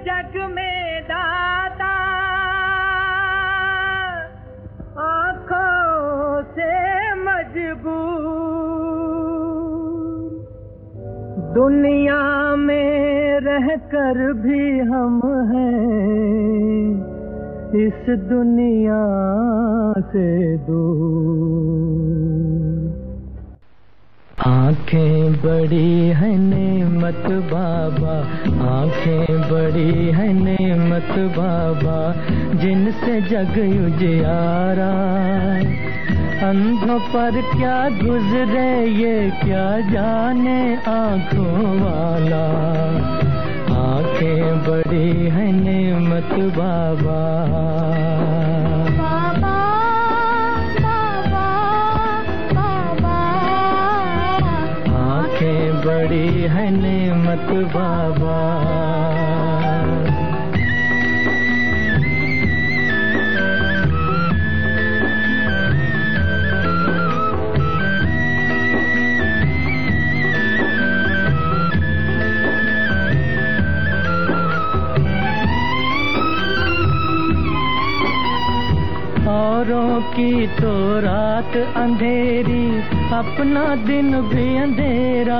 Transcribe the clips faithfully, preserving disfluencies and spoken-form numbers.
जग में दाता आँखों से मजबूर, दुनिया में रहकर भी हम हैं इस दुनिया से दूर। आँखें बड़ी है नेमत बाबा, आँखें बड़ी है नेमत बाबा, जिनसे जग उजियारा। अंधों पर क्या गुजरे ये क्या जाने आँखों वाला। आँखें बड़ी है नेमत बाबा। बड़ी है नेमत बाबा। औरों की तो रात अंधेरी, अपना दिन भी अंधेरा।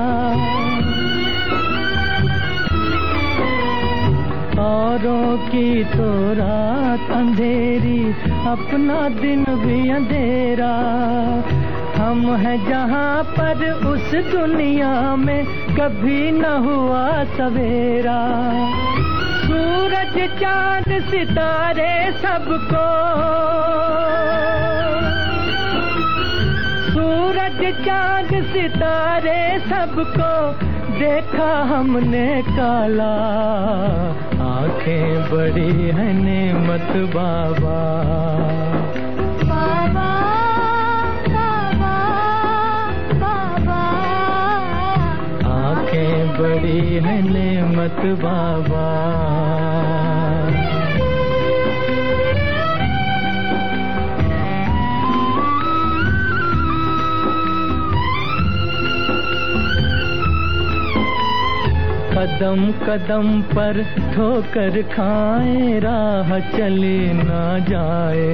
औरों की तो रात अंधेरी, अपना दिन भी अंधेरा। हम हैं जहाँ पर उस दुनिया में कभी न हुआ सवेरा। सूरज चांद सितारे सबको, सूरज चांद सितारे सबको देखा हमने काला। आँखें बड़ी है नेमत बाबा। बाबा बाबा बाबा, आँखें बड़ी है नेमत बाबा। कदम कदम पर ठोकर खाए, राह चली ना जाए।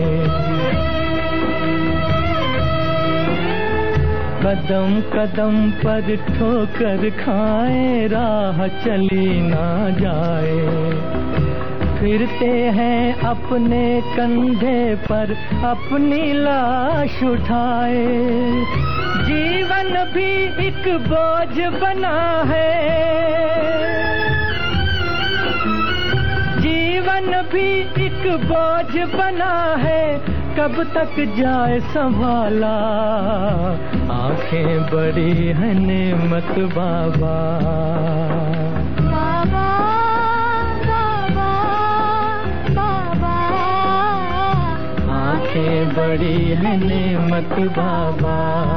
कदम कदम पर ठोकर खाए, राह चली ना जाए। फिरते हैं अपने कंधे पर अपनी लाश उठाए। जीवन भी एक बोझ बना है, जीवन भी एक बोझ बना है, कब तक जाए संभाला। आँखें बड़ी है नेमत बाबा। बाबा बाबा बाबा, आँखें बड़ी है नेमत बाबा।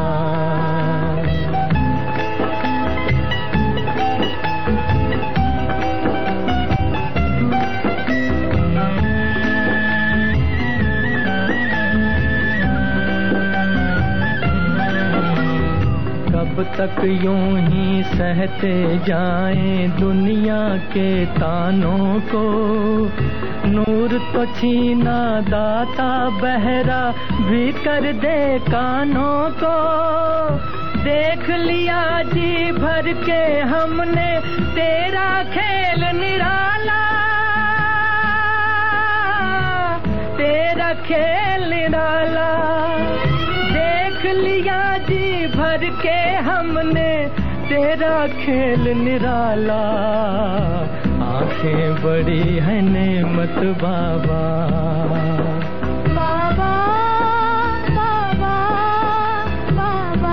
कब तक यूं ही सहते जाएं दुनिया के तानों को। नूर तो छीना दाता, बहरा भी कर दे कानों को। देख लिया जी भर के हमने तेरा खेल निराला, तेरा खेल निराला। देख लिया जी भर के हमने तेरा खेल निराला। आँखें बड़ी है नेमत बाबा। बाबा बाबा बाबा,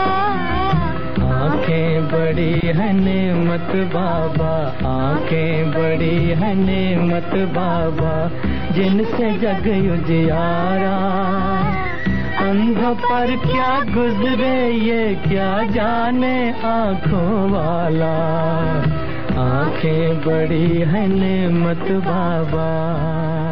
आँखें बड़ी है नेमत बाबा। आँखें बड़ी है नेमत बाबा, जिनसे जग उजियारा। अंधों पर क्या गुजरे ये क्या जाने आँखों वाला। आँखें बड़ी है नेमत बाबा।